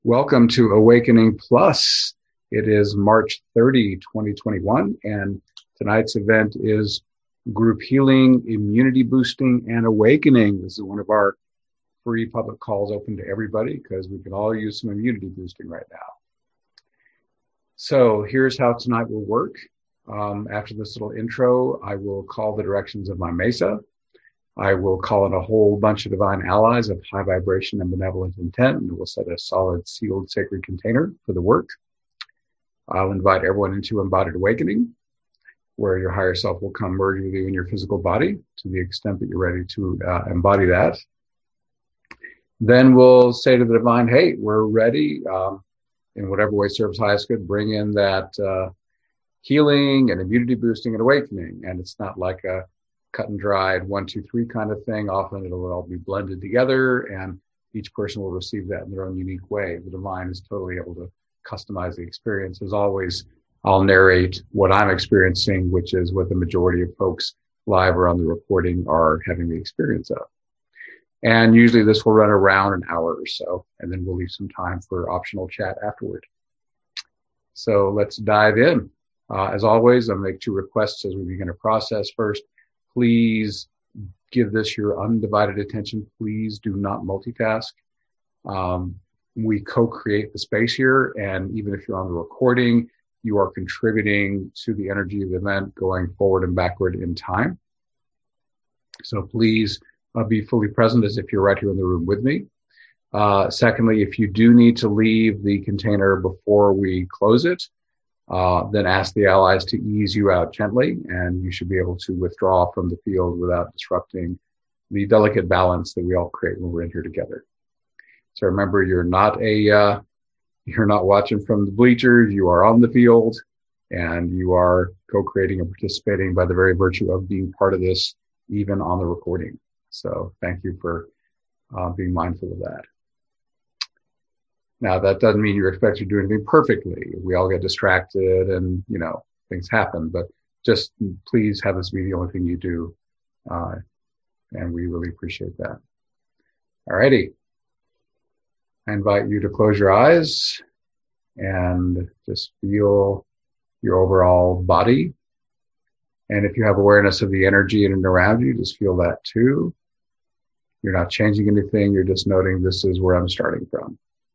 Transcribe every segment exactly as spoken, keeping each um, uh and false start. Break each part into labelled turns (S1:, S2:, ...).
S1: Welcome to Awakening Plus. It is March thirtieth, twenty twenty-one, and tonight's event is Group Healing, Immunity Boosting, and Awakening. This is one of our free public calls open to everybody because we can all use some immunity boosting right now. So here's how tonight will work. Um, after this little intro, I will call the directions of my mesa. I will call in a whole bunch of divine allies of high vibration and benevolent intent, and we'll set a solid, sealed, sacred container for the work. I'll invite everyone into embodied awakening, where your higher self will come merge with you in your physical body to the extent that you're ready to uh, embody that. Then we'll say to the divine, hey, we're ready. Um, in whatever way serves highest good, bring in that uh, healing and immunity boosting and awakening. And it's not like a cut and dried one, two, three kind of thing. Often it'll all be blended together and each person will receive that in their own unique way. The divine is totally able to customize the experience. As always, I'll narrate what I'm experiencing, which is what the majority of folks live or on the recording are having the experience of. And usually this will run around an hour or so, and then we'll leave some time for optional chat afterward. So let's dive in. Uh, as always, I'll make two requests as we begin a process. First, please give this your undivided attention. Please do not multitask. Um, we co-create the space here, and even if you're on the recording, you are contributing to the energy of the event going forward and backward in time. So please uh, be fully present as if you're right here in the room with me. Uh, secondly, if you do need to leave the container before we close it, Uh, then ask the allies to ease you out gently, and you should be able to withdraw from the field without disrupting the delicate balance that we all create when we're in here together. So remember, you're not a uh, you're not watching from the bleachers. You are on the field, and you are co-creating and participating by the very virtue of being part of this, even on the recording. So thank you for uh, being mindful of that. Now, that doesn't mean you're expected to do anything perfectly. We all get distracted and, you know, things happen. But just please have this be the only thing you do. Uh, and we really appreciate that. All righty. I invite you to close your eyes and just feel your overall body. And if you have awareness of the energy in and around you, just feel that too. You're not changing anything. You're just noting this is where I'm starting from.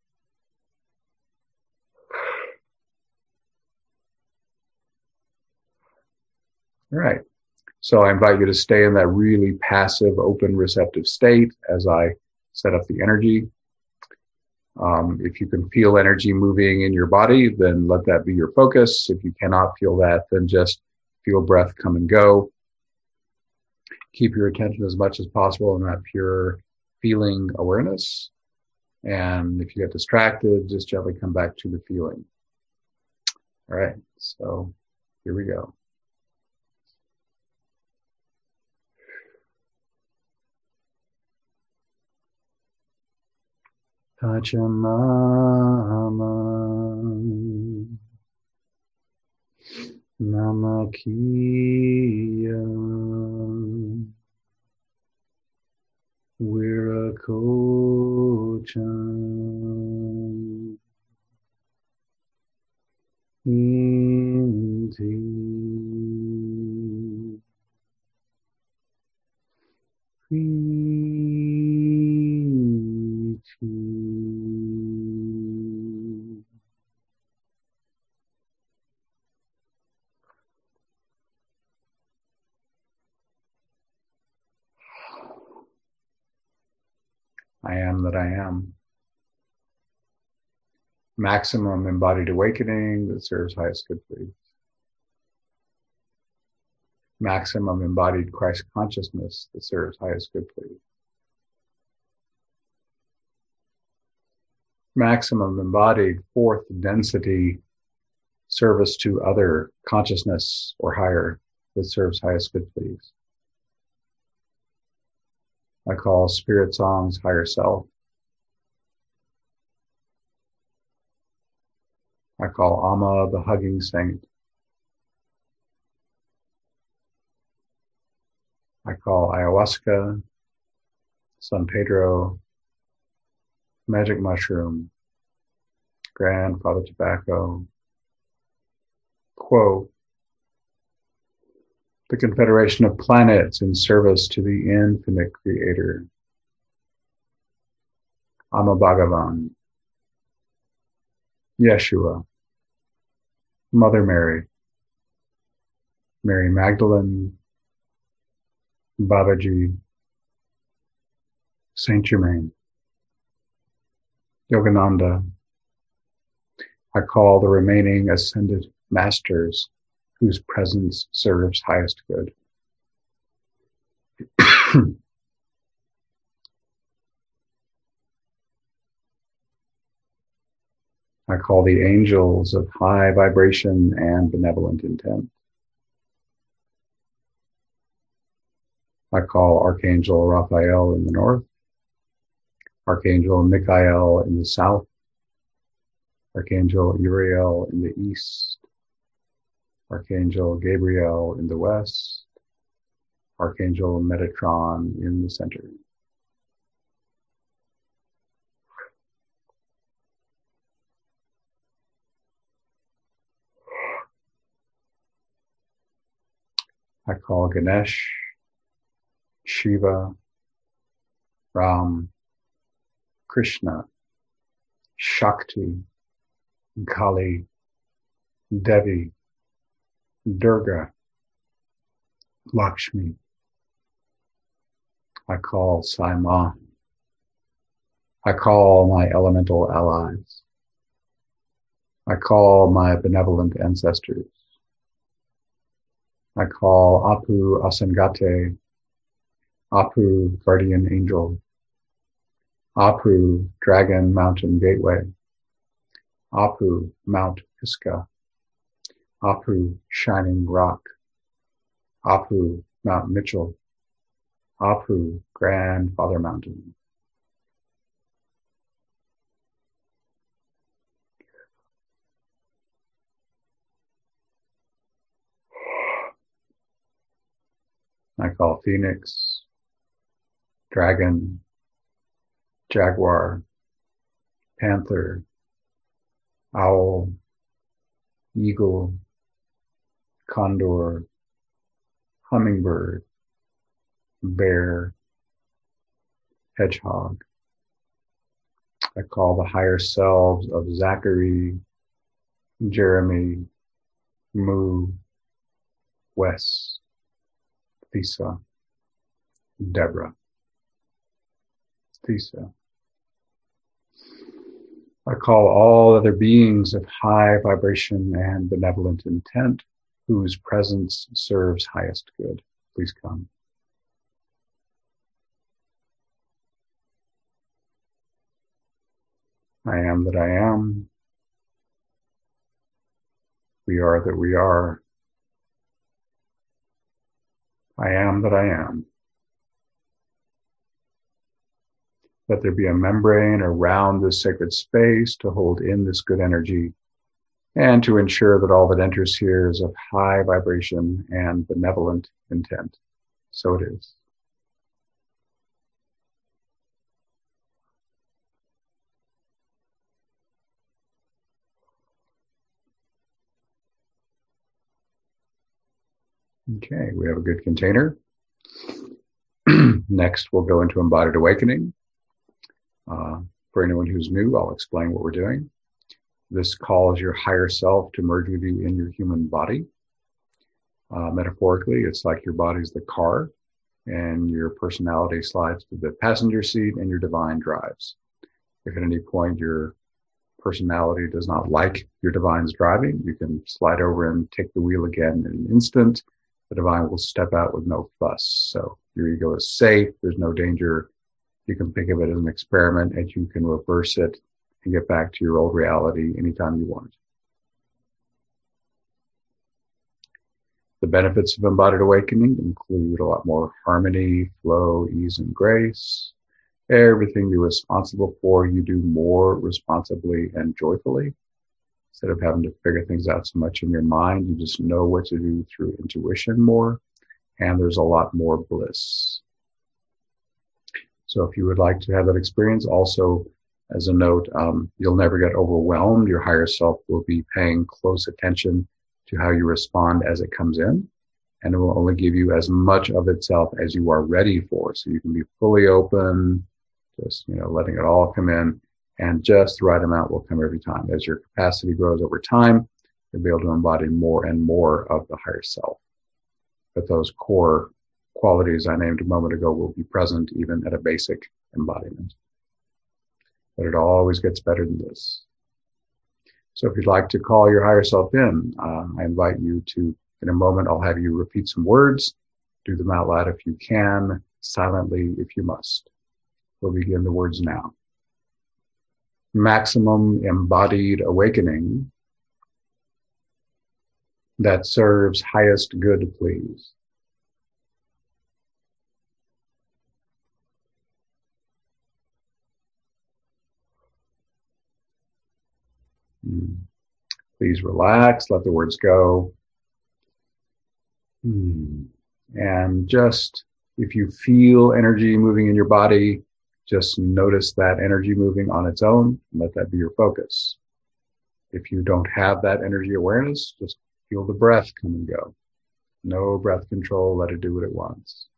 S1: All right. So I invite you to stay in that really passive, open, receptive state as I set up the energy. Um, if you can feel energy moving in your body, then let that be your focus. If you cannot feel that, then just feel breath come and go. Keep your attention as much as possible in that pure feeling awareness. And if you get distracted, just gently come back to the feeling. All right. So here we go. Pachamama Namakiya Virakochan Inti I am that I am. Maximum embodied awakening that serves highest good for you. Maximum embodied Christ consciousness that serves highest good for you. Maximum embodied fourth density service to other consciousness or higher that serves highest good for you. I call Spirit Song's higher self. I call Amma the hugging saint. I call ayahuasca, San Pedro, magic mushroom, Grandfather Tobacco, Quo, the Confederation of Planets in service to the infinite creator, Amabhagavan, Yeshua, Mother Mary, Mary Magdalene, Babaji, Saint Germain, Yogananda. I call the remaining ascended masters whose presence serves highest good. I call the angels of high vibration and benevolent intent. I call Archangel Raphael in the north, Archangel Michael in the south, Archangel Uriel in the east, Archangel Gabriel in the west, Archangel Metatron in the center. I call Ganesh, Shiva, Ram, Krishna, Shakti, Kali, Devi, Durga, Lakshmi. I call Sai Ma. I call my elemental allies. I call my benevolent ancestors. I call Apu Asangate, Apu Guardian Angel, Apu Dragon Mountain Gateway, Apu Mount Pisgah, Apu Shining Rock, Apu Mount Mitchell, Apu Grandfather Mountain. I call Phoenix, Dragon, Jaguar, Panther, Owl, Eagle, Condor, Hummingbird, Bear, Hedgehog. I call the higher selves of Zachary, Jeremy, Moo, Wes, Lisa, Deborah, Lisa. I call all other beings of high vibration and benevolent intent whose presence serves highest good. Please come. I am that I am. We are that we are. I am that I am. Let there be a membrane around this sacred space to hold in this good energy and to ensure that all that enters here is of high vibration and benevolent intent. So it is. Okay, we have a good container. Next, we'll go into embodied awakening. Uh, for anyone who's new, I'll explain what we're doing. This calls your higher self to merge with you in your human body. Uh, metaphorically, it's like your body's the car and your personality slides to the passenger seat and your divine drives. If at any point your personality does not like your divine's driving, you can slide over and take the wheel again in an instant. The divine will step out with no fuss. So your ego is safe. There's no danger. You can think of it as an experiment and you can reverse it and get back to your old reality anytime you want. The benefits of embodied awakening include a lot more harmony, flow, ease, and grace. Everything you're responsible for, you do more responsibly and joyfully. Instead of having to figure things out so much in your mind, you just know what to do through intuition more, and there's a lot more bliss. So if you would like to have that experience, also As a note, um, you'll never get overwhelmed. Your higher self will be paying close attention to how you respond as it comes in, and it will only give you as much of itself as you are ready for. So you can be fully open, just, you know, letting it all come in, and just the right amount will come every time. As your capacity grows over time, you'll be able to embody more and more of the higher self. But those core qualities I named a moment ago will be present even at a basic embodiment. But it always gets better than this. So if you'd like to call your higher self in, uh, I invite you to, in a moment, I'll have you repeat some words. Do them out loud if you can, silently if you must. We'll begin the words now. Maximum embodied awakening that serves highest good, please. Please relax, let the words go. And just, if you feel energy moving in your body, just notice that energy moving on its own, and let that be your focus. If you don't have that energy awareness, just feel the breath come and go. No breath control, let it do what it wants.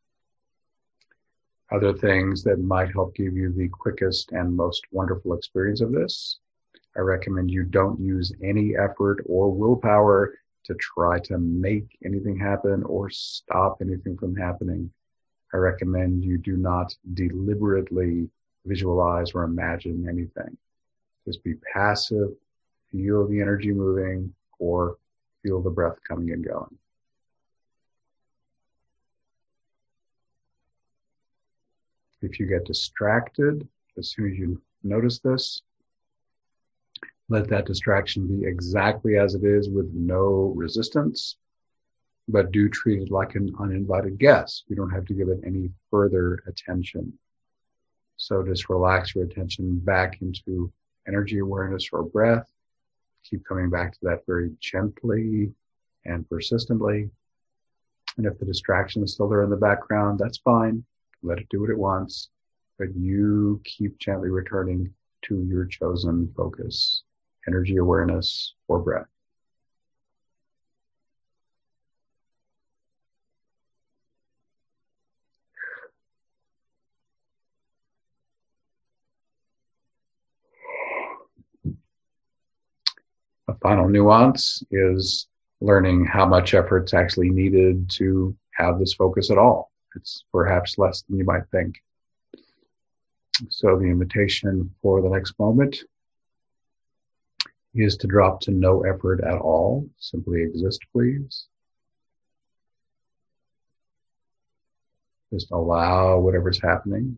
S1: Other things that might help give you the quickest and most wonderful experience of this, I recommend you don't use any effort or willpower to try to make anything happen or stop anything from happening. I recommend you do not deliberately visualize or imagine anything. Just be passive, feel the energy moving, or feel the breath coming and going. If you get distracted, as soon as you notice this, let that distraction be exactly as it is with no resistance, but do treat it like an uninvited guest. You don't have to give it any further attention. So just relax your attention back into energy awareness or breath. Keep coming back to that very gently and persistently. And if the distraction is still there in the background, that's fine. Let it do what it wants, but you keep gently returning to your chosen focus, energy awareness or breath. A final nuance is learning how much effort's actually needed to have this focus at all. It's perhaps less than you might think. So the invitation for the next moment is to drop to no effort at all. Simply exist, please. Just allow whatever's happening.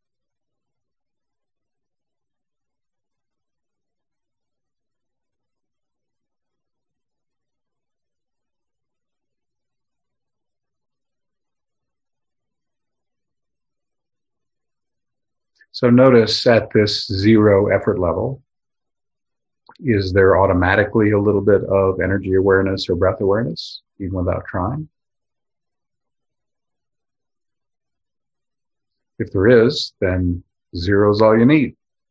S1: So notice at this zero effort level, is there automatically a little bit of energy awareness or breath awareness, even without trying? If there is, then zero is all you need.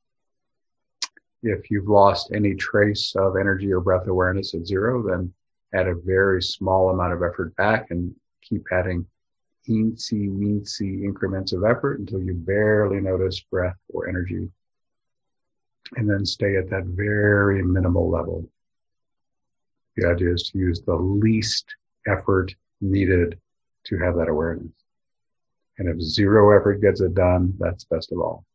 S1: If you've lost any trace of energy or breath awareness at zero, then add a very small amount of effort back and keep adding teensy weensy increments of effort until you barely notice breath or energy. And then stay at that very minimal level. The idea is to use the least effort needed to have that awareness. And if zero effort gets it done, that's best of all.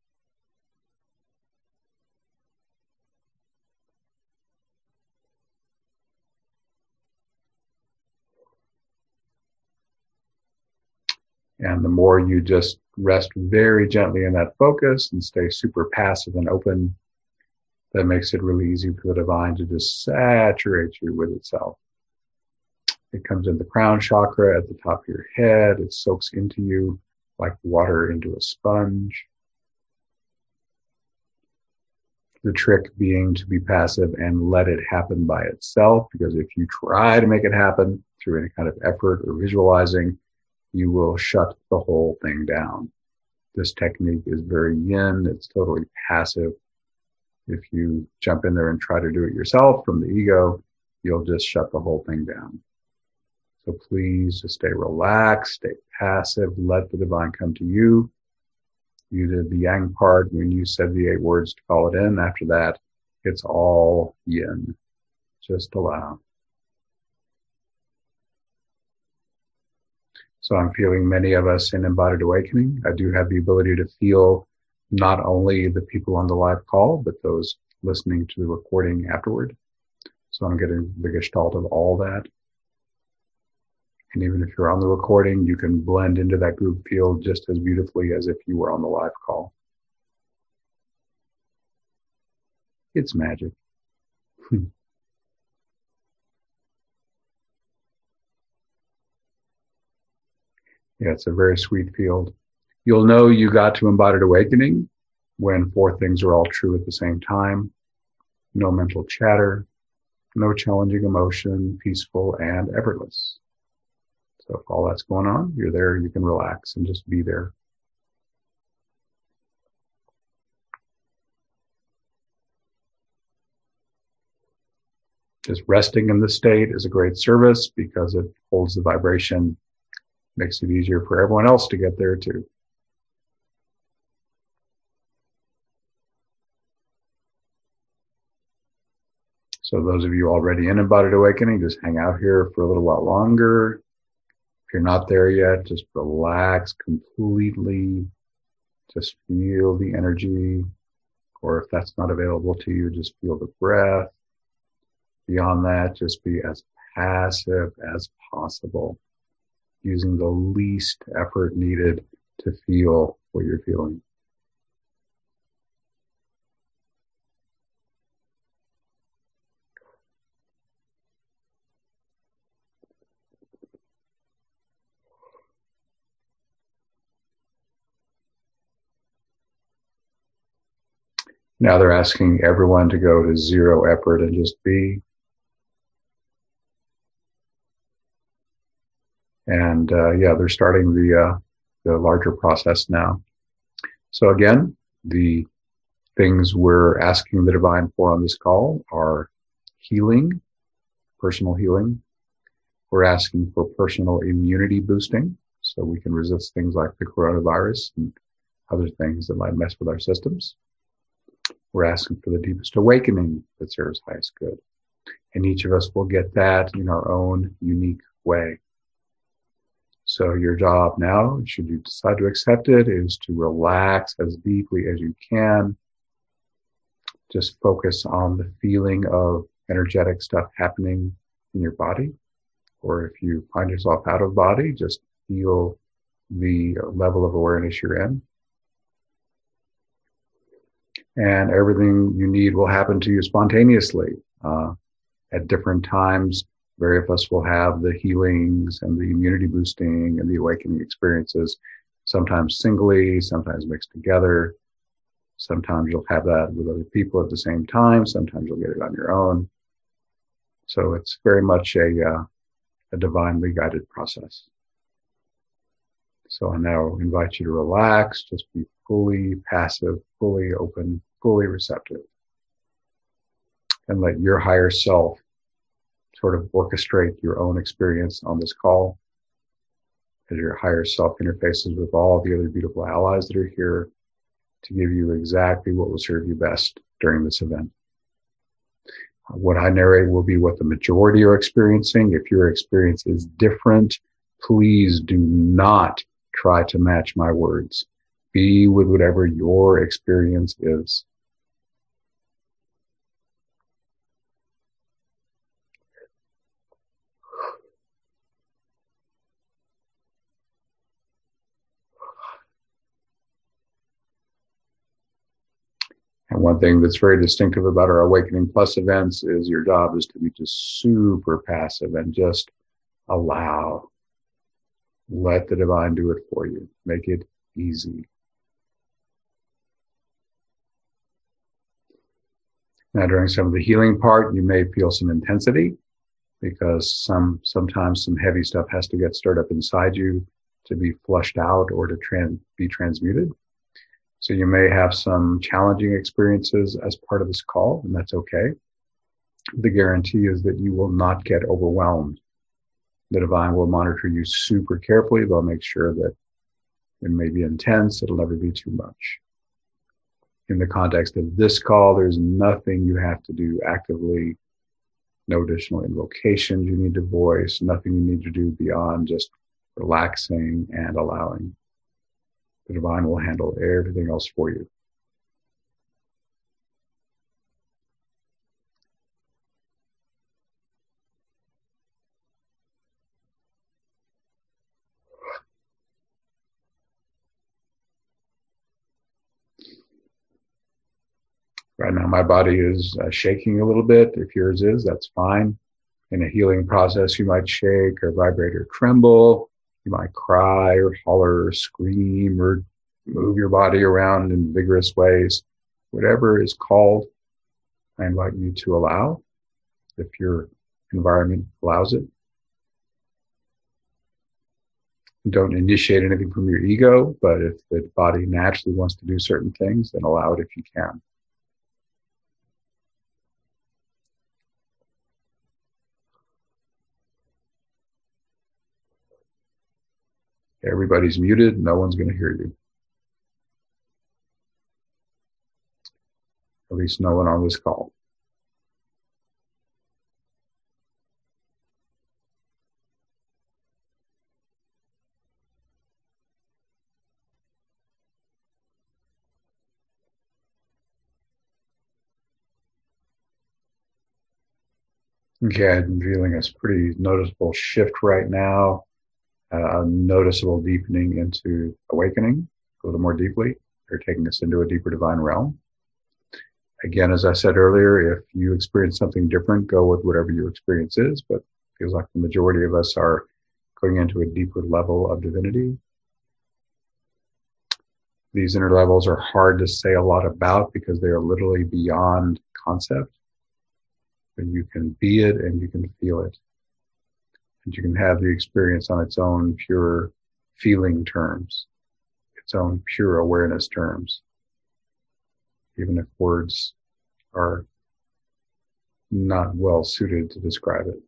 S1: And the more you just rest very gently in that focus and stay super passive and open, that makes it really easy for the divine to just saturate you with itself. It comes in the crown chakra at the top of your head. It soaks into you like water into a sponge. The trick being to be passive and let it happen by itself, because if you try to make it happen through any kind of effort or visualizing, you will shut the whole thing down. This technique is very yin. It's totally passive. If you jump in there and try to do it yourself from the ego, you'll just shut the whole thing down. So please just stay relaxed, stay passive, let the divine come to you. You did the yang part when you said the eight words to call it in. After that, it's all yin. Just allow. So I'm feeling many of us in Embodied Awakening. I do have the ability to feel not only the people on the live call, but those listening to the recording afterward. So I'm getting the gestalt of all that. And even if you're on the recording, you can blend into that group field just as beautifully as if you were on the live call. It's magic. Yeah, it's a very sweet field. You'll know you got to Embodied Awakening when four things are all true at the same time. No mental chatter, no challenging emotion, peaceful and effortless. So if all that's going on, you're there, you can relax and just be there. Just resting in this state is a great service because it holds the vibration, makes it easier for everyone else to get there too. So those of you already in Embodied Awakening, just hang out here for a little while longer. If you're not there yet, just relax completely. Just feel the energy. Or if that's not available to you, just feel the breath. Beyond that, just be as passive as possible, using the least effort needed to feel what you're feeling. Now they're asking everyone to go to zero effort and just be. And uh, yeah, they're starting the uh, the larger process now. So again, the things we're asking the divine for on this call are healing, personal healing. We're asking for personal immunity boosting, so we can resist things like the coronavirus and other things that might mess with our systems. We're asking for the deepest awakening that serves highest good. And each of us will get that in our own unique way. So your job now, should you decide to accept it, is to relax as deeply as you can. Just focus on the feeling of energetic stuff happening in your body. Or if you find yourself out of body, just feel the level of awareness you're in. And everything you need will happen to you spontaneously. Uh, at different times, various of us will have the healings and the immunity boosting and the awakening experiences, sometimes singly, sometimes mixed together. Sometimes you'll have that with other people at the same time. Sometimes you'll get it on your own. So it's very much a, uh, a divinely guided process. So I now invite you to relax, just be fully passive, fully open, fully receptive. And let your higher self sort of orchestrate your own experience on this call as your higher self interfaces with all the other beautiful allies that are here to give you exactly what will serve you best during this event. What I narrate will be what the majority are experiencing. If your experience is different, please do not try to match my words. Be with whatever your experience is. And one thing that's very distinctive about our Awakening Plus events is your job is to be just super passive and just allow. Let the divine do it for you. Make it easy. Now, during some of the healing part, you may feel some intensity because some sometimes some heavy stuff has to get stirred up inside you to be flushed out or to trans, be transmuted. So you may have some challenging experiences as part of this call, and that's okay. The guarantee is that you will not get overwhelmed. The divine will monitor you super carefully. They'll make sure that it may be intense. It'll never be too much. In the context of this call, there's nothing you have to do actively, no additional invocations you need to voice, nothing you need to do beyond just relaxing and allowing. The divine will handle everything else for you. Right now, my body is uh, shaking a little bit. If yours is, that's fine. In a healing process, you might shake or vibrate or tremble. You might cry or holler or scream or move your body around in vigorous ways. Whatever is called, I invite you to allow, if your environment allows it. Don't initiate anything from your ego, but if the body naturally wants to do certain things, then allow it if you can. Everybody's muted. No one's going to hear you. At least no one on this call. Okay, I'm feeling a pretty noticeable shift right now. Uh, a noticeable deepening into awakening a little more deeply. They're taking us into a deeper divine realm. Again, as I said earlier, if you experience something different, go with whatever your experience is, but it feels like the majority of us are going into a deeper level of divinity. These inner levels are hard to say a lot about because they are literally beyond concept. But you can be it and you can feel it. And you can have the experience on its own pure feeling terms, its own pure awareness terms, even if words are not well suited to describe it.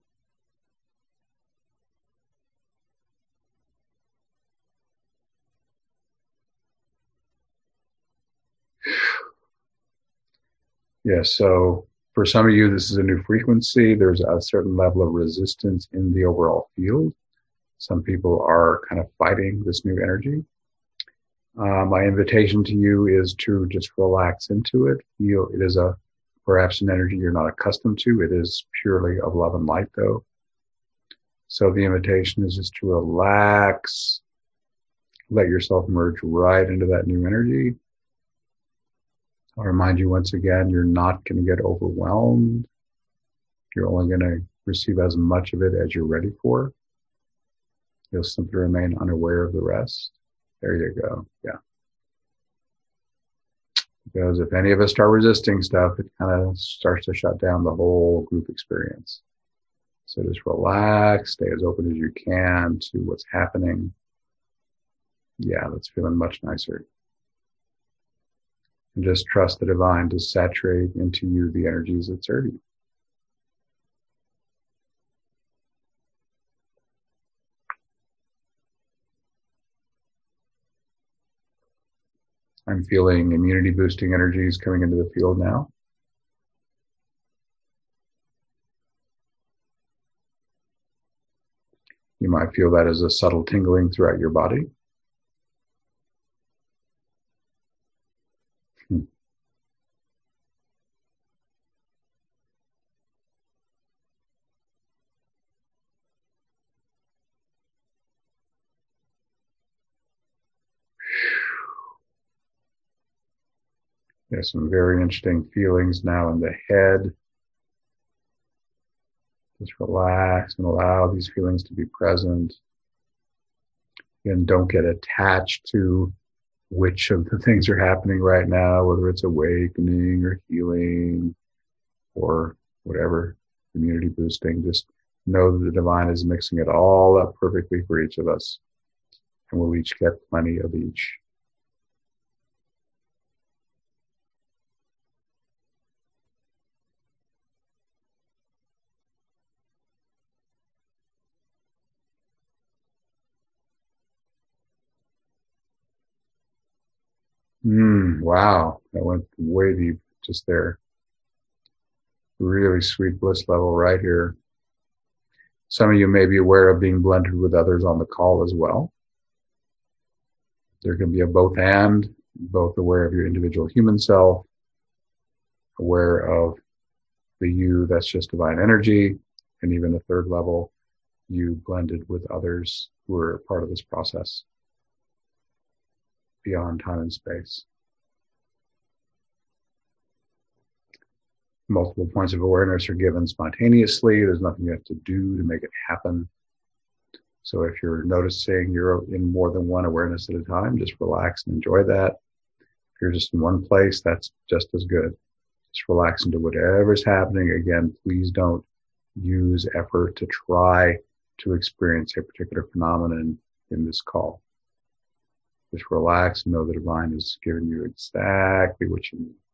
S1: Yeah, so for some of you, this is a new frequency. There's a certain level of resistance in the overall field. Some people are kind of fighting this new energy. Uh, my invitation to you is to just relax into it. Feel it is a perhaps an energy you're not accustomed to. It is purely of love and light, though. So the invitation is just to relax, let yourself merge right into that new energy. I'll remind you once again, you're not going to get overwhelmed. You're only going to receive as much of it as you're ready for. You'll simply remain unaware of the rest. There you go. Yeah. Because if any of us start resisting stuff, it kind of starts to shut down the whole group experience. So just relax, stay as open as you can to what's happening. Yeah, that's feeling much nicer. And just trust the divine to saturate into you the energies that serve you. I'm feeling immunity boosting energies coming into the field now. You might feel that as a subtle tingling throughout your body. Hmm. There's some very interesting feelings now in the head. Just relax and allow these feelings to be present. And don't get attached to which of the things are happening right now, whether it's awakening or healing or whatever, immunity boosting. Just know that the divine is mixing it all up perfectly for each of us. And we'll each get plenty of each. Mm, wow. That went way deep just there. Really sweet bliss level right here. Some of you may be aware of being blended with others on the call as well. There can be a both and, both aware of your individual human self, aware of the you that's just divine energy, and even a third level, you blended with others who are part of this process beyond time and space. Multiple points of awareness are given spontaneously. There's nothing you have to do to make it happen. So if you're noticing you're in more than one awareness at a time, just relax and enjoy that. If you're just in one place, that's just as good. Just relax into whatever's happening. Again, please don't use effort to try to experience a particular phenomenon in this call. Just relax and know the divine is giving you exactly what you need.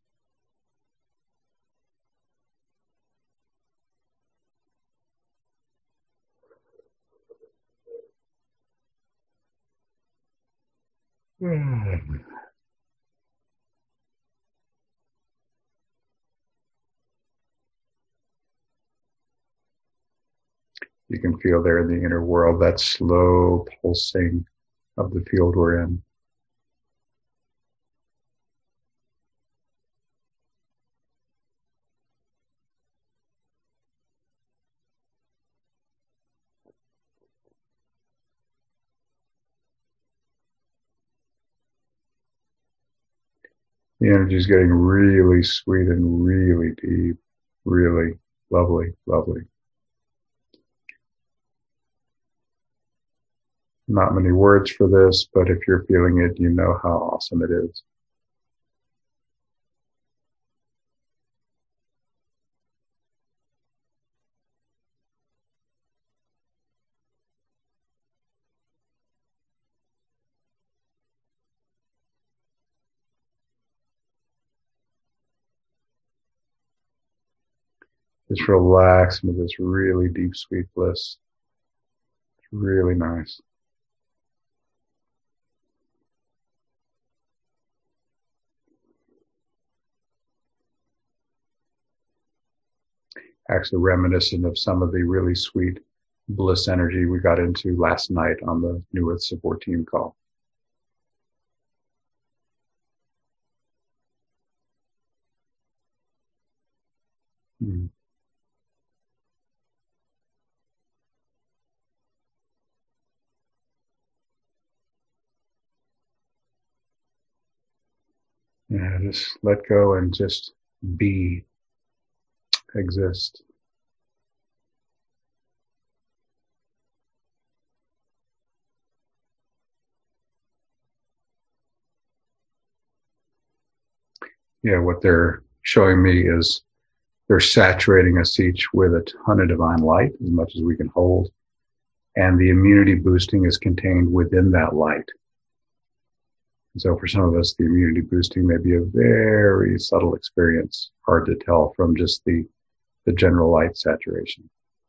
S1: You can feel there in the inner world that slow pulsing of the field we're in. The energy is getting really sweet and really deep, really lovely, lovely. Not many words for this, but if you're feeling it, you know how awesome it is. Just relax into this really deep, sweet bliss. It's really nice. Actually reminiscent of some of the really sweet bliss energy we got into last night on the New Earth Support Team call. Mm. Yeah, just let go and just be, exist. Yeah, what they're showing me is they're saturating us each with a ton of divine light, as much as we can hold. And the immunity boosting is contained within that light. And so for some of us, the immunity boosting may be a very subtle experience, hard to tell from just the, the general light saturation.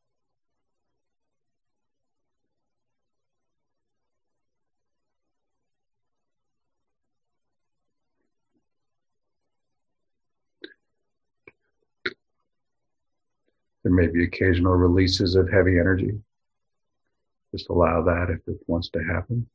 S1: There may be occasional releases of heavy energy. Just allow that if it wants to happen.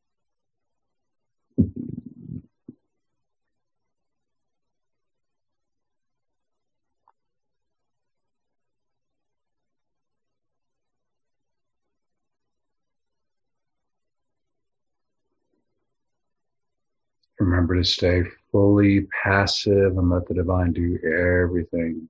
S1: Remember to stay fully passive and let the divine do everything.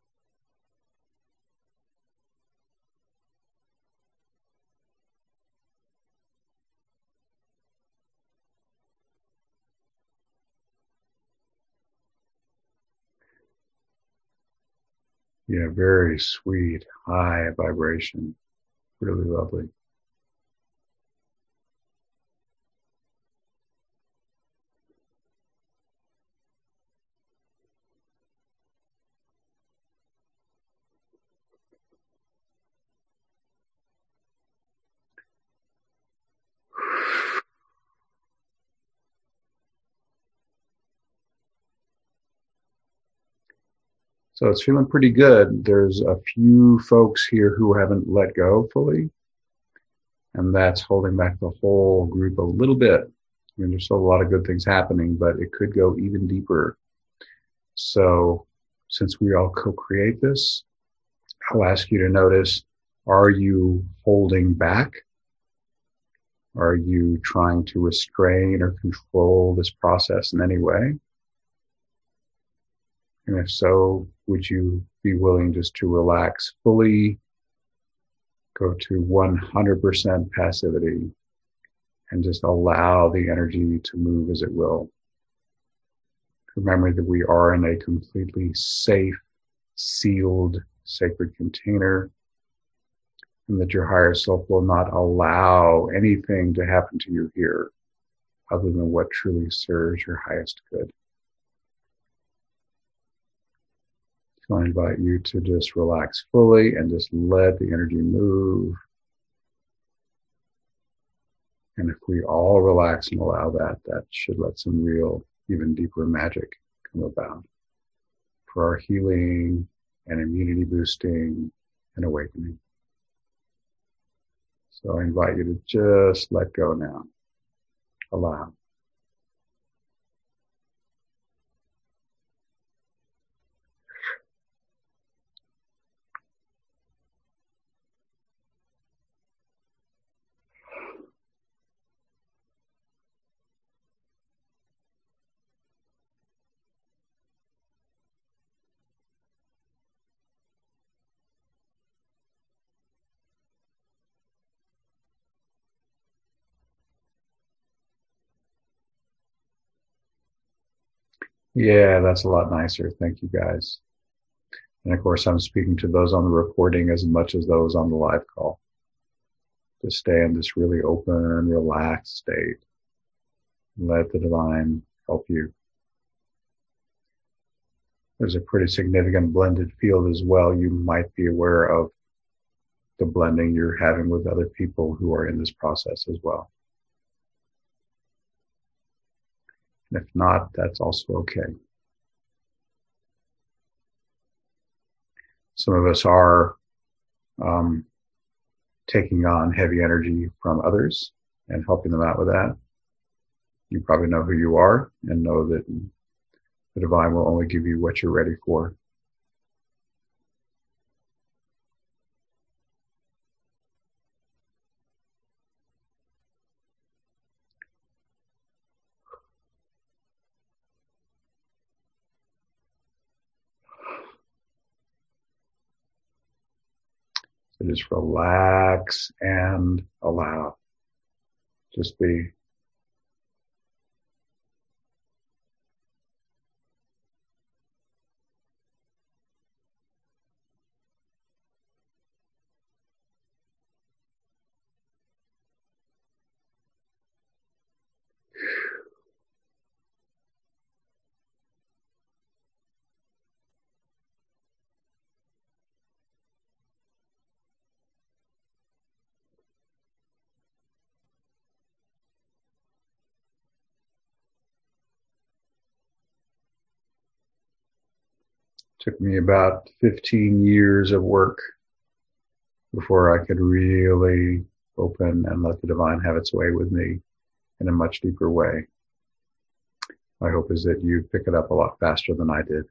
S1: Yeah, very sweet, high vibration. Really lovely. So it's feeling pretty good. There's a few folks here who haven't let go fully, and that's holding back the whole group a little bit. I mean, there's still a lot of good things happening, but it could go even deeper. So since we all co-create this, I'll ask you to notice, are you holding back? Are you trying to restrain or control this process in any way? And if so, would you be willing just to relax fully, go to one hundred percent passivity, and just allow the energy to move as it will? Remember that we are in a completely safe, sealed, sacred container, and that your higher self will not allow anything to happen to you here other than what truly serves your highest good. So I invite you to just relax fully and just let the energy move. And if we all relax and allow that, that should let some real, even deeper magic come about for our healing and immunity boosting and awakening. So I invite you to just let go now. Allow. Yeah, that's a lot nicer. Thank you, guys. And of course, I'm speaking to those on the recording as much as those on the live call. To stay in this really open, relaxed state. Let the divine help you. There's a pretty significant blended field as well. You might be aware of the blending you're having with other people who are in this process as well. And if not, that's also okay. Some of us are um, taking on heavy energy from others and helping them out with that. You probably know who you are and know that the divine will only give you what you're ready for. So just relax and allow. Just be. Took me about fifteen years of work before I could really open and let the divine have its way with me in a much deeper way. My hope is that you pick it up a lot faster than I did.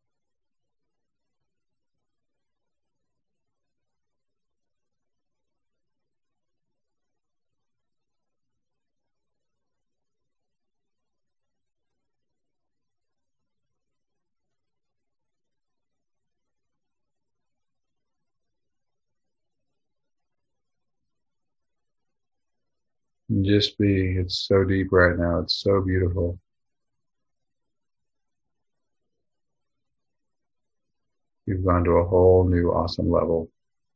S1: And just be, it's so deep right now. It's so beautiful. You've gone to a whole new awesome level.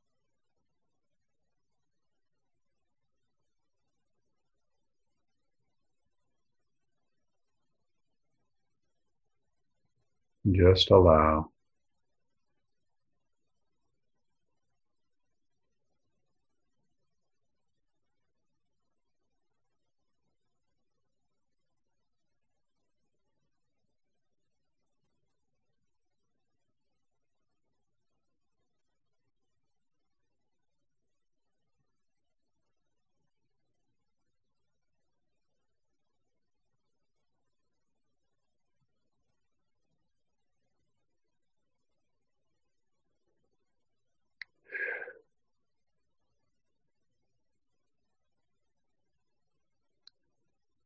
S1: Just allow.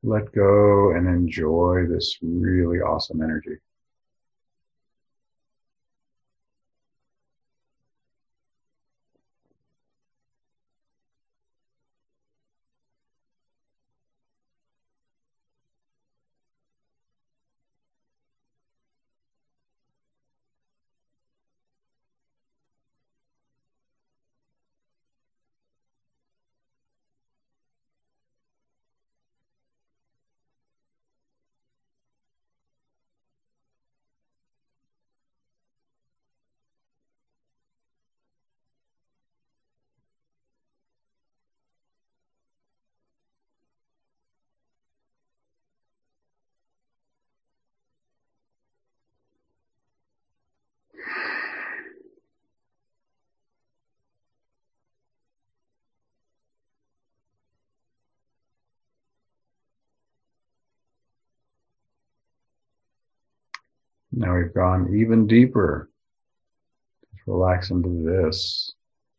S1: let go and enjoy this really awesome energy. Now we've gone even deeper. Just relax into this.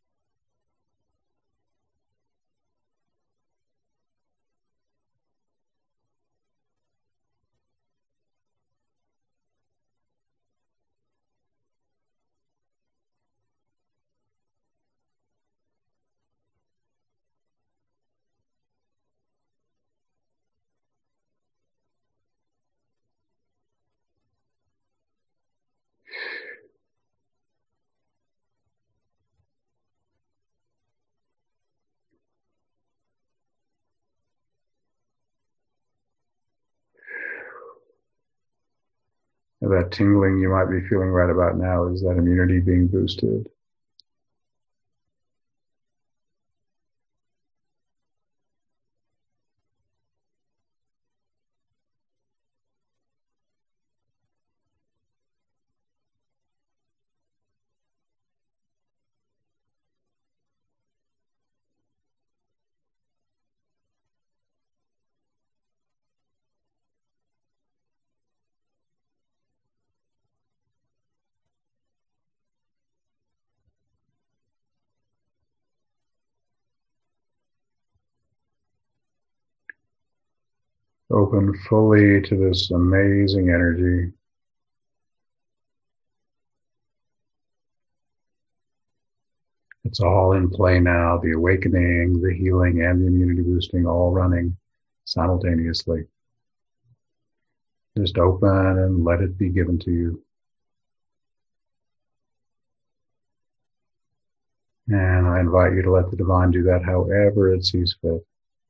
S1: That tingling you might be feeling right about now is that immunity being boosted. Open fully to this amazing energy. It's all in play now, the awakening, the healing, and the immunity boosting all running simultaneously. Just open and let it be given to you. And I invite you to let the divine do that however it sees fit.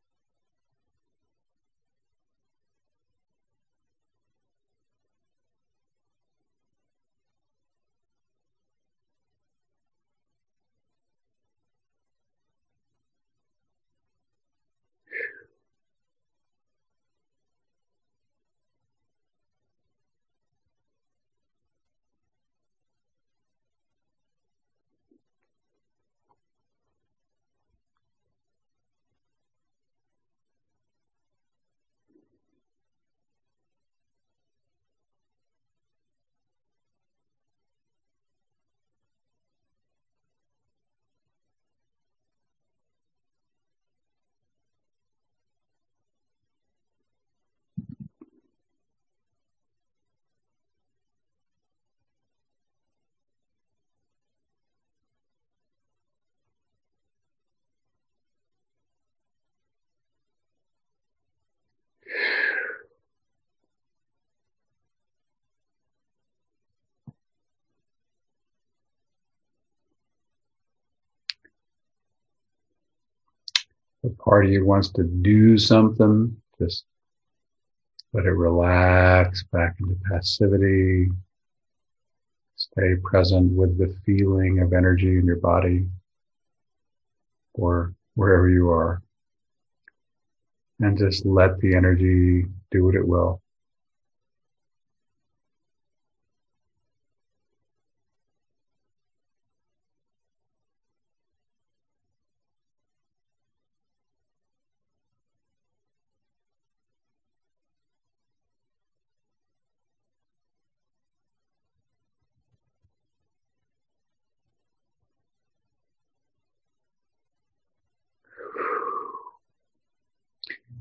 S1: The part of you wants to do something, just let it relax back into passivity. Stay present with the feeling of energy in your body or wherever you are. And just let the energy do what it will.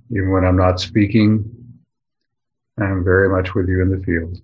S1: Even when I'm not speaking, I'm very much with you in the field.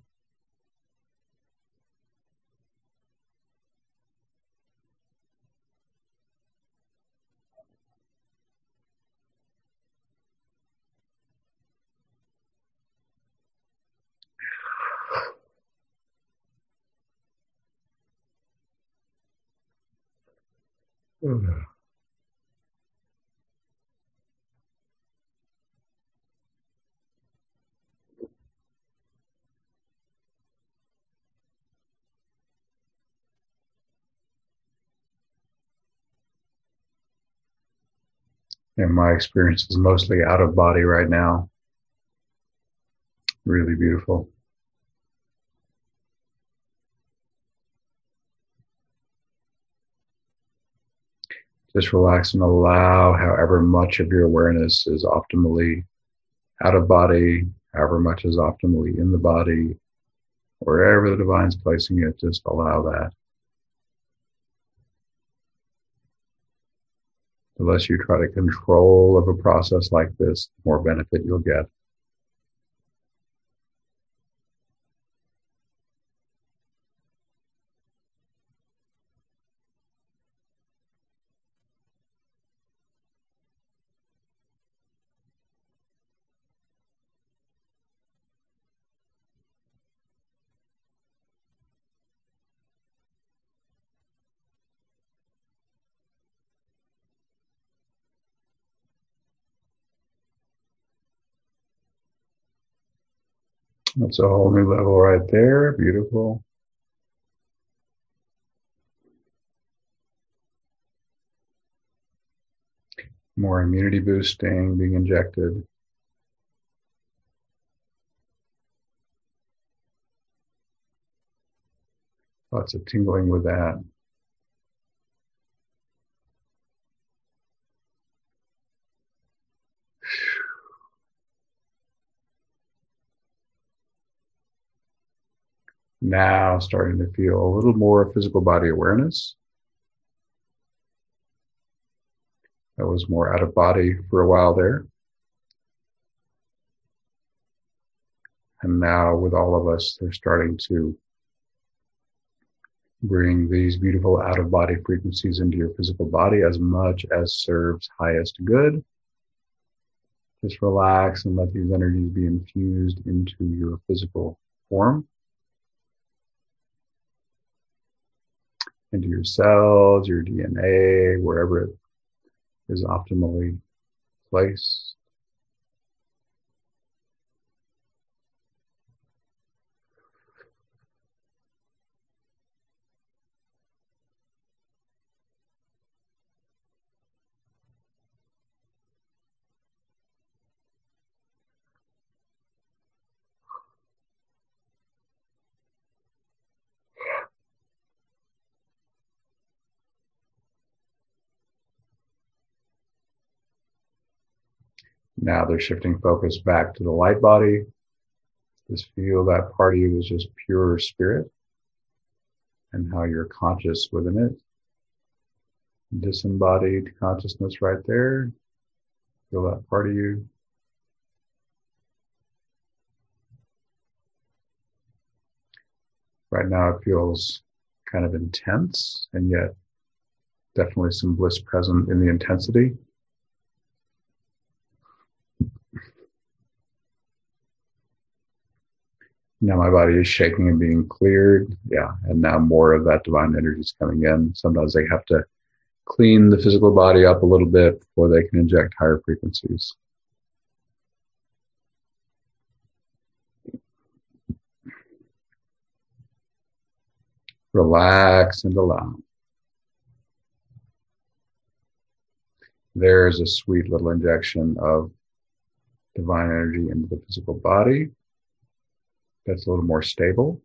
S1: And my experience is mostly out of body right now. Really beautiful. Just relax and allow however much of your awareness is optimally out of body, however much is optimally in the body, wherever the divine's placing it, just allow that. The less you try to control of a process like this, the more benefit you'll get. That's a whole new level right there. Beautiful. More immunity boosting being injected. Lots of tingling with that. Now starting to feel a little more physical body awareness. That was more out of body for a while there. And now with all of us, they're starting to bring these beautiful out of body frequencies into your physical body as much as serves highest good. Just relax and let these energies be infused into your physical form, into your cells, your D N A, wherever it is optimally placed. Now they're shifting focus back to the light body. Just feel that part of you is just pure spirit and how you're conscious within it. Disembodied consciousness right there. Feel that part of you. Right now it feels kind of intense and yet definitely some bliss present in the intensity. Now my body is shaking and being cleared. Yeah, and now more of that divine energy is coming in. Sometimes they have to clean the physical body up a little bit before they can inject higher frequencies. Relax and allow. There's a sweet little injection of divine energy into the physical body. That's a little more stable.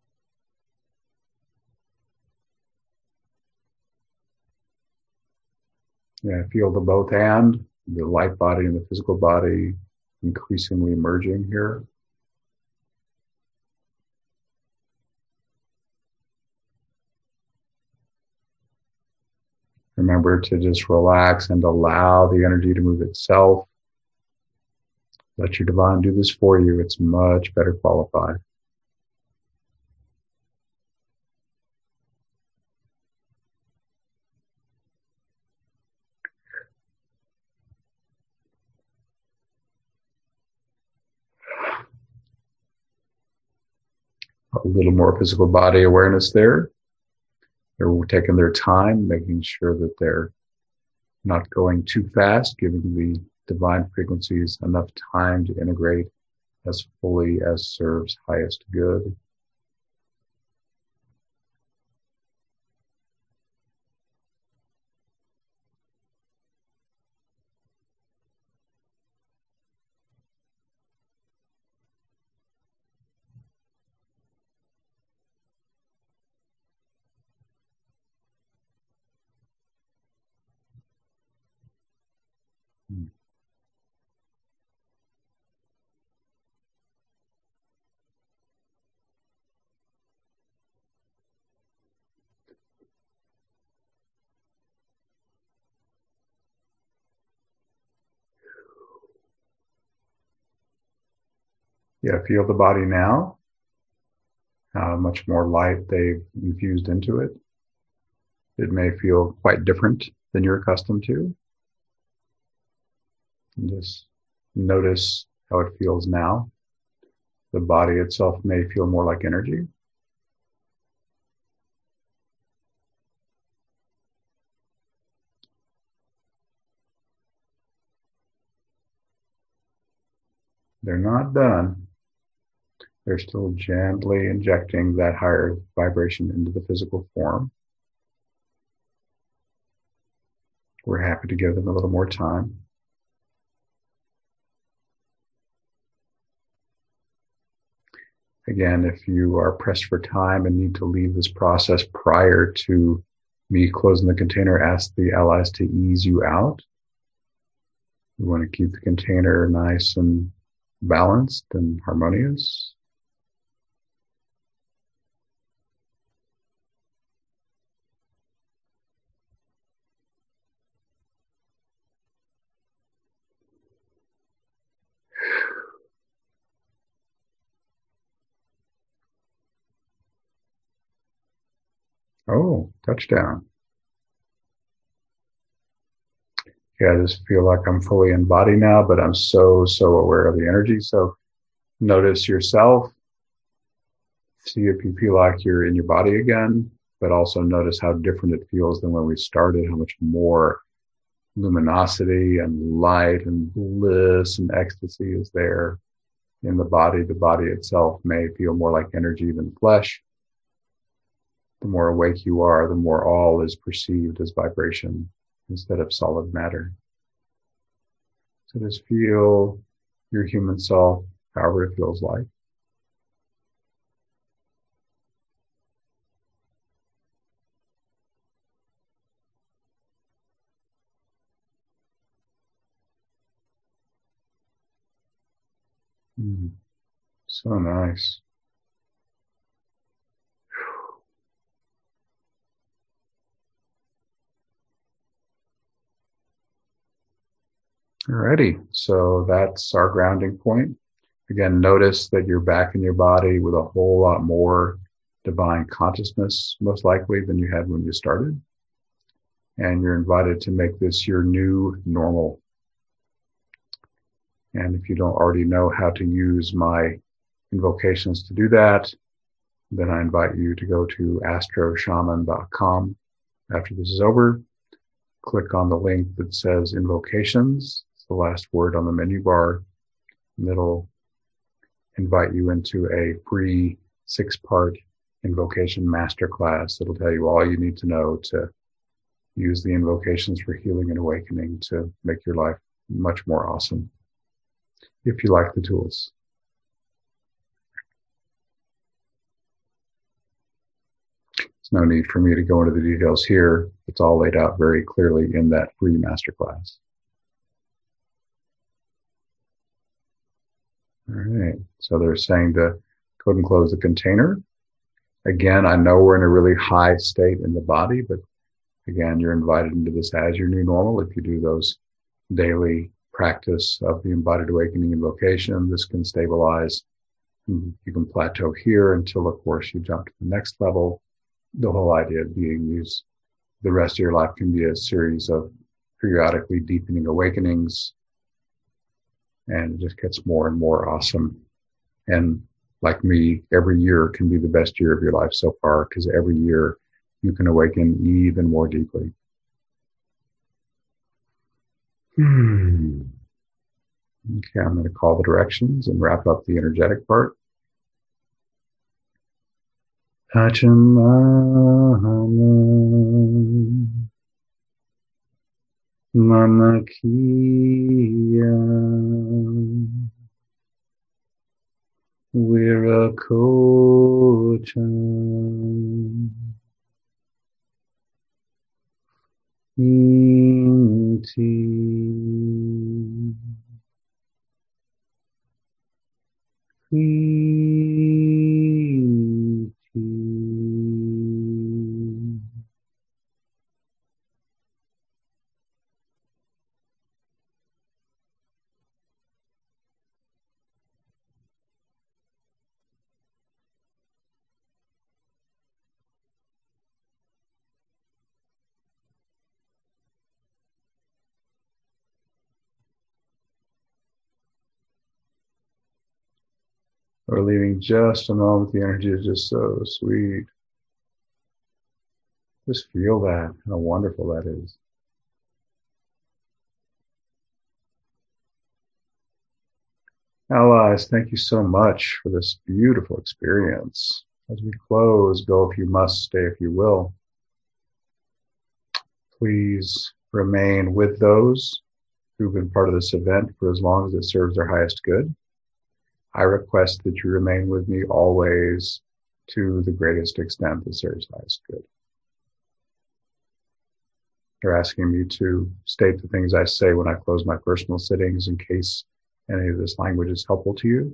S1: Yeah, feel the both and, the light body and the physical body increasingly merging here. Remember to just relax and allow the energy to move itself. Let your divine do this for you. It's much better qualified. A little more physical body awareness there. They're taking their time, making sure that they're not going too fast, giving the divine frequencies enough time to integrate as fully as serves highest good. Yeah, feel the body now, how much more light they've infused into it. It may feel quite different than you're accustomed to. And just notice how it feels now. The body itself may feel more like energy. They're not done. They're still gently injecting that higher vibration into the physical form. We're happy to give them a little more time. Again, if you are pressed for time and need to leave this process prior to me closing the container, ask the allies to ease you out. We want to keep the container nice and balanced and harmonious. Oh, touchdown. Yeah, I just feel like I'm fully in body now, but I'm so, so aware of the energy. So notice yourself. See if you feel like you're in your body again, but also notice how different it feels than when we started, how much more luminosity and light and bliss and ecstasy is there in the body. The body itself may feel more like energy than flesh. The more awake you are, the more all is perceived as vibration instead of solid matter. So just feel your human self, however it feels like. Mm, so nice. Alrighty, so that's our grounding point. Again, notice that you're back in your body with a whole lot more divine consciousness, most likely, than you had when you started. And you're invited to make this your new normal. And if you don't already know how to use my invocations to do that, then I invite you to go to astro shaman dot com after this is over. Click on the link that says invocations. It's the last word on the menu bar. And it'll invite you into a free six-part invocation masterclass. It'll tell you all you need to know to use the invocations for healing and awakening to make your life much more awesome, if you like the tools. There's no need for me to go into the details here. It's all laid out very clearly in that free masterclass. All right, so they're saying to go ahead and close the container. Again, I know we're in a really high state in the body, but again, you're invited into this as your new normal if you do those daily practice of the embodied awakening invocation. This can stabilize. You can plateau here until, of course, you jump to the next level. The whole idea being use the rest of your life can be a series of periodically deepening awakenings, and it just gets more and more awesome. And like me, every year can be the best year of your life so far, because every year you can awaken even more deeply. Hmm. Okay, I'm going to call the directions and wrap up the energetic part. Pachamama Mamakia Virakocha Inti Kriti We're leaving just a moment. The energy is just so sweet. Just feel that, how wonderful that is. Allies, thank you so much for this beautiful experience. As we close, go if you must, stay if you will. Please remain with those who've been part of this event for as long as it serves their highest good. I request that you remain with me always to the greatest extent that serves highest good. They're asking me to state the things I say when I close my personal sittings in case any of this language is helpful to you.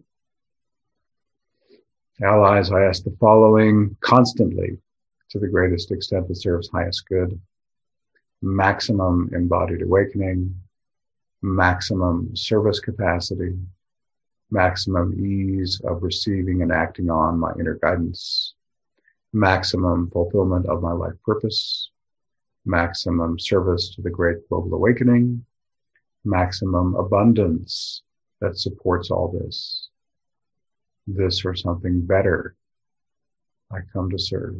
S1: Allies, I ask the following constantly to the greatest extent that serves highest good. Maximum embodied awakening, maximum service capacity, maximum ease of receiving and acting on my inner guidance, maximum fulfillment of my life purpose, maximum service to the great global awakening, maximum abundance that supports all this. This or something better I come to serve.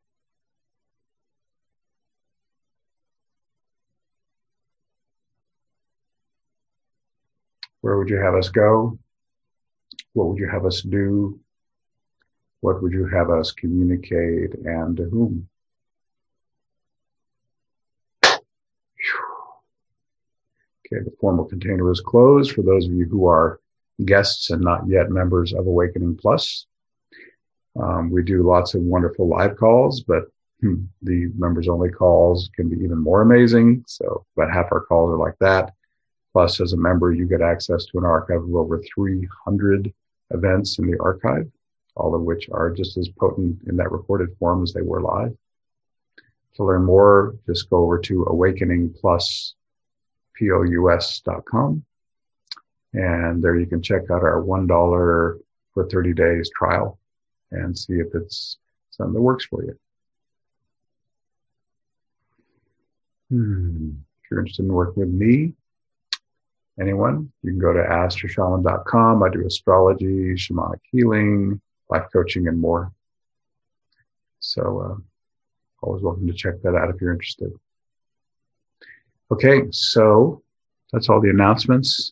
S1: Where would you have us go? What would you have us do? What would you have us communicate, and to whom? Okay, the formal container is closed. For those of you who are guests and not yet members of Awakening Plus, um, we do lots of wonderful live calls, but hmm, the members-only calls can be even more amazing. So about half our calls are like that. Plus, as a member, you get access to an archive of over three hundred events in the archive, all of which are just as potent in that recorded form as they were live. To learn more, just go over to awakening plus plus dot com, and there you can check out our one dollar for thirty days trial and see if it's something that works for you. Hmm. If you're interested in working with me, anyone, you can go to astro shaman dot com. I do astrology, shamanic healing, life coaching, and more. So uh, always welcome to check that out if you're interested. Okay, so that's all the announcements.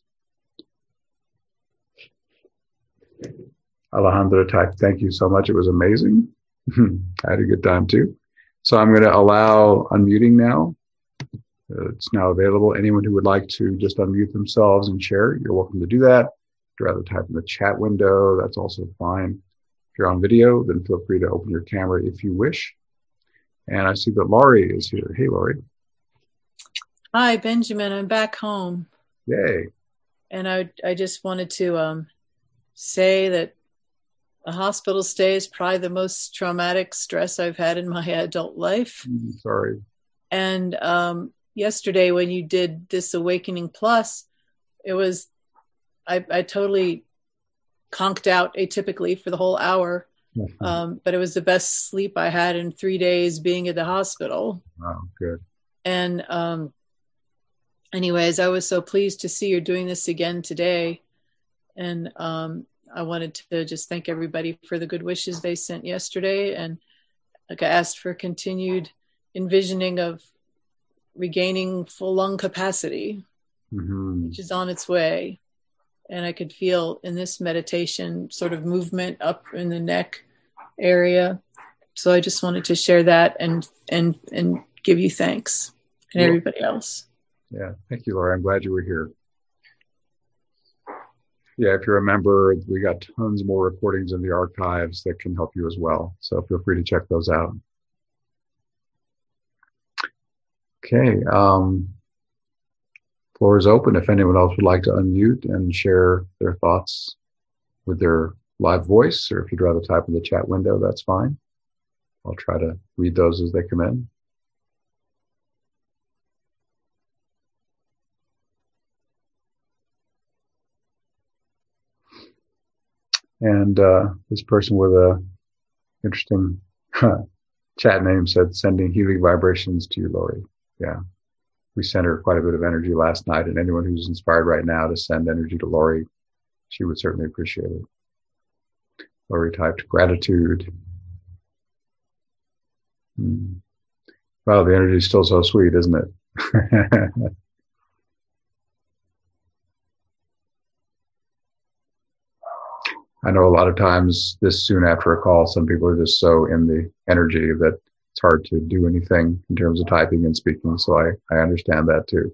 S1: Alejandro typed, thank you so much. It was amazing. I had a good time too. So I'm going to allow unmuting now. Uh, it's now available. Anyone who would like to just unmute themselves and share, you're welcome to do that. If you'd rather type in the chat window, that's also fine. If you're on video, then feel free to open your camera if you wish. And I see that Laurie is here. Hey, Laurie.
S2: Hi, Benjamin. I'm back home.
S1: Yay.
S2: And I I just wanted to um, say that a hospital stay is probably the most traumatic stress I've had in my adult life.
S1: I'm sorry.
S2: And um, yesterday when you did this Awakening Plus, it was, I, I totally conked out atypically for the whole hour. Mm-hmm. Um, but it was the best sleep I had in three days being at the hospital.
S1: Wow, good.
S2: And um, anyways, I was so pleased to see you're doing this again today. And um, I wanted to just thank everybody for the good wishes they sent yesterday. And like I asked for continued envisioning of regaining full lung capacity, mm-hmm. which is on its way. And I could feel in this meditation sort of movement up in the neck area. So I just wanted to share that and and and give you thanks and well, everybody else.
S1: Yeah, thank you, Laura. I'm glad you were here. Yeah, if you remember, we got tons more recordings in the archives that can help you as well. So feel free to check those out. Okay. Um, floor is open if anyone else would like to unmute and share their thoughts with their live voice, or if you'd rather type in the chat window, that's fine. I'll try to read those as they come in. And uh, this person with a interesting chat name said, sending healing vibrations to you, Lori. Yeah, we sent her quite a bit of energy last night, and anyone who's inspired right now to send energy to Lori, she would certainly appreciate it. Lori typed gratitude. Hmm. Wow, the energy is still so sweet, isn't it? I know a lot of times this soon after a call, some people are just so in the energy that it's hard to do anything in terms of typing and speaking. So I, I understand that too.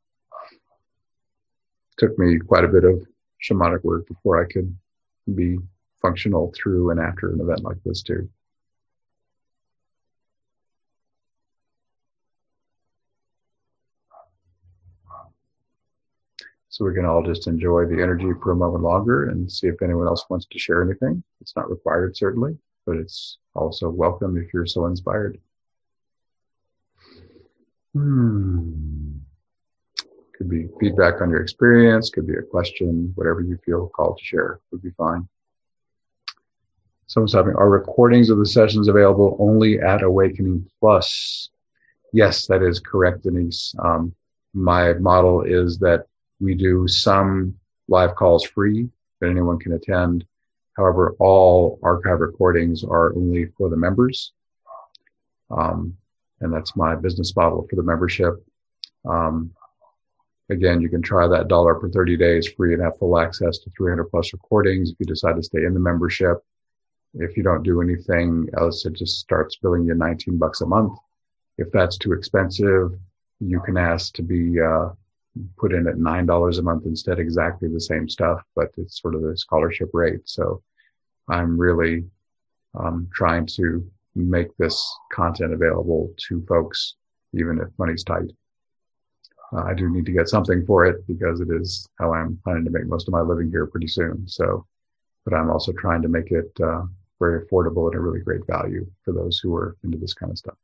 S1: It took me quite a bit of shamanic work before I could be functional through and after an event like this too. So we can all just enjoy the energy for a moment longer and see if anyone else wants to share anything. It's not required, certainly, but it's also welcome if you're so inspired. Hmm. Could be feedback on your experience, could be a question, whatever you feel called to share would be fine. Someone's typing, are recordings of the sessions available only at Awakening Plus? Yes, that is correct, Denise. Um, my model is that we do some live calls free that anyone can attend. However, all archive recordings are only for the members. Um, and that's my business model for the membership. Um, again, you can try that dollar per thirty days free and have full access to three hundred plus recordings if you decide to stay in the membership. If you don't do anything else, it just starts billing you nineteen bucks a month. If that's too expensive, you can ask to be, uh, put in at nine dollars a month instead, exactly the same stuff, but it's sort of a scholarship rate. So I'm really um, trying to make this content available to folks, even if money's tight. Uh, I do need to get something for it because it is how I'm planning to make most of my living here pretty soon. So, but I'm also trying to make it uh, very affordable at a really great value for those who are into this kind of stuff.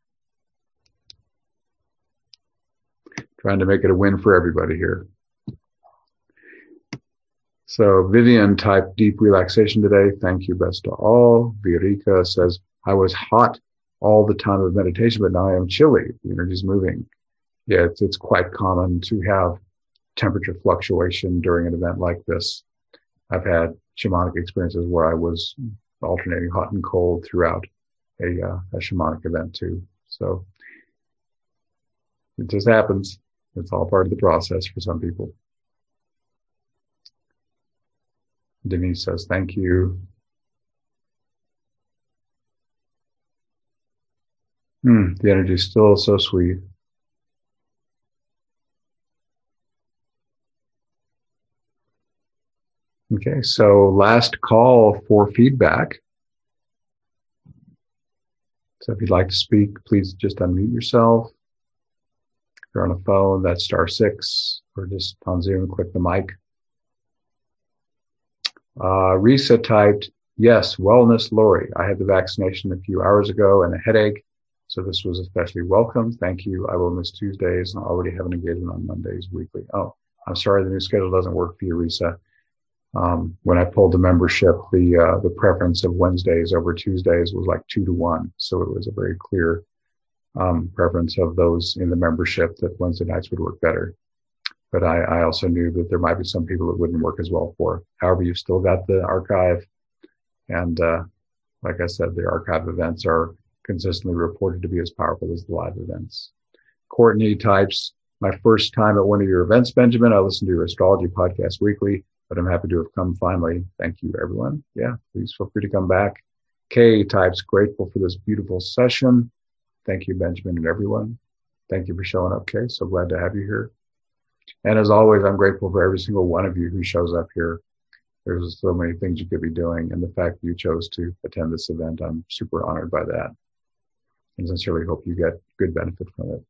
S1: Trying to make it a win for everybody here. So Vivian typed deep relaxation today. Thank you, best to all. Virika says, I was hot all the time of meditation, but now I am chilly. The energy is moving. Yeah, it's, it's quite common to have temperature fluctuation during an event like this. I've had shamanic experiences where I was alternating hot and cold throughout a, uh, a shamanic event too. So it just happens. It's all part of the process for some people. Denise says, thank you. Hmm, the energy is still so sweet. Okay, so last call for feedback. So if you'd like to speak, please just unmute yourself. If you're on a phone, that's star six, or just on Zoom, click the mic. Uh, Risa typed, yes, wellness, Lori. I had the vaccination a few hours ago and a headache, so this was especially welcome. Thank you. I will miss Tuesdays and I already have an engagement on Mondays weekly. Oh, I'm sorry the new schedule doesn't work for you, Risa. Um, when I pulled the membership, the uh, the preference of Wednesdays over Tuesdays was like two to one. So it was a very clear um, preference of those in the membership that Wednesday nights would work better. But I, I also knew that there might be some people that wouldn't work as well for. However, you've still got the archive. And uh, like I said, the archive events are consistently reported to be as powerful as the live events. Courtney types, my first time at one of your events, Benjamin. I listen to your astrology podcast weekly, but I'm happy to have come finally. Thank you, everyone. Yeah, please feel free to come back. Kay types, grateful for this beautiful session. Thank you, Benjamin and everyone. Thank you for showing up, Kay. So glad to have you here. And as always, I'm grateful for every single one of you who shows up here. There's so many things you could be doing. And the fact that you chose to attend this event, I'm super honored by that. And sincerely hope you get good benefit from it.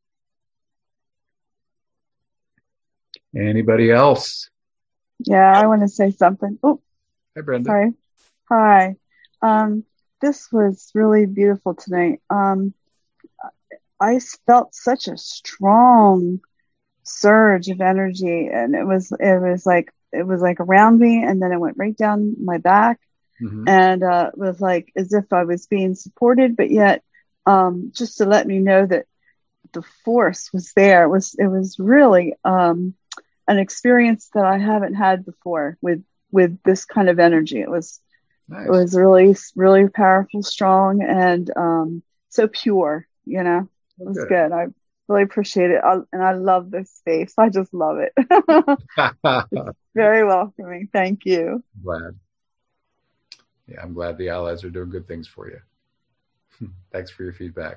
S1: Anybody else?
S3: Yeah, I want to say something. Oh,
S1: hi, Brenda.
S3: Sorry. Hi. Um, this was really beautiful tonight. Um, I felt such a strong surge of energy, and it was it was like it was like around me, and then it went right down my back, mm-hmm. and uh, it was like as if I was being supported, but yet um, just to let me know that the force was there. It was it was really um, an experience that I haven't had before with with this kind of energy. It was nice. It was really really powerful, strong, and um, so pure. You know, it was good. good. I really appreciate it. I, and I love this space. I just love it. It's very welcoming. Thank you.
S1: I'm glad. Yeah, I'm glad the allies are doing good things for you. Thanks for your feedback.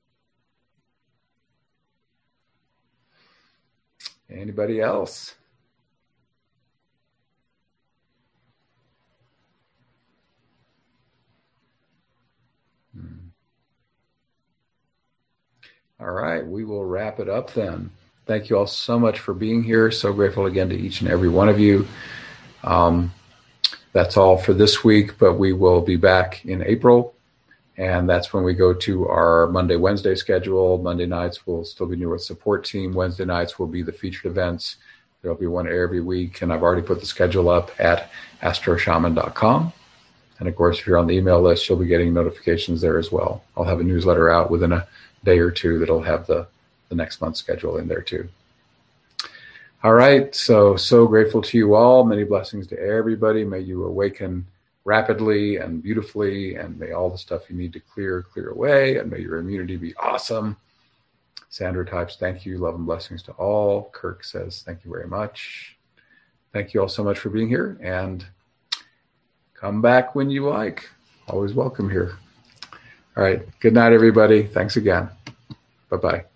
S1: Anybody else? Hmm. All right, we will wrap it up then. Thank you all so much for being here. So grateful again to each and every one of you. Um, that's all for this week, but we will be back in April. And that's when we go to our Monday, Wednesday schedule. Monday nights will still be New Earth Support Team. Wednesday nights will be the featured events. There'll be one every week. And I've already put the schedule up at astro shaman dot com. And of course, if you're on the email list, you'll be getting notifications there as well. I'll have a newsletter out within a day or two that'll have the, the next month's schedule in there too. All right. So, so grateful to you all. Many blessings to everybody. May you awaken rapidly and beautifully, and may all the stuff you need to clear, clear away, and may your immunity be awesome. Sandra types, thank you, love and blessings to all. Kirk says, thank you very much. Thank you all so much for being here, and come back when you like. Always welcome here. All right, good night, everybody. Thanks again. Bye-bye.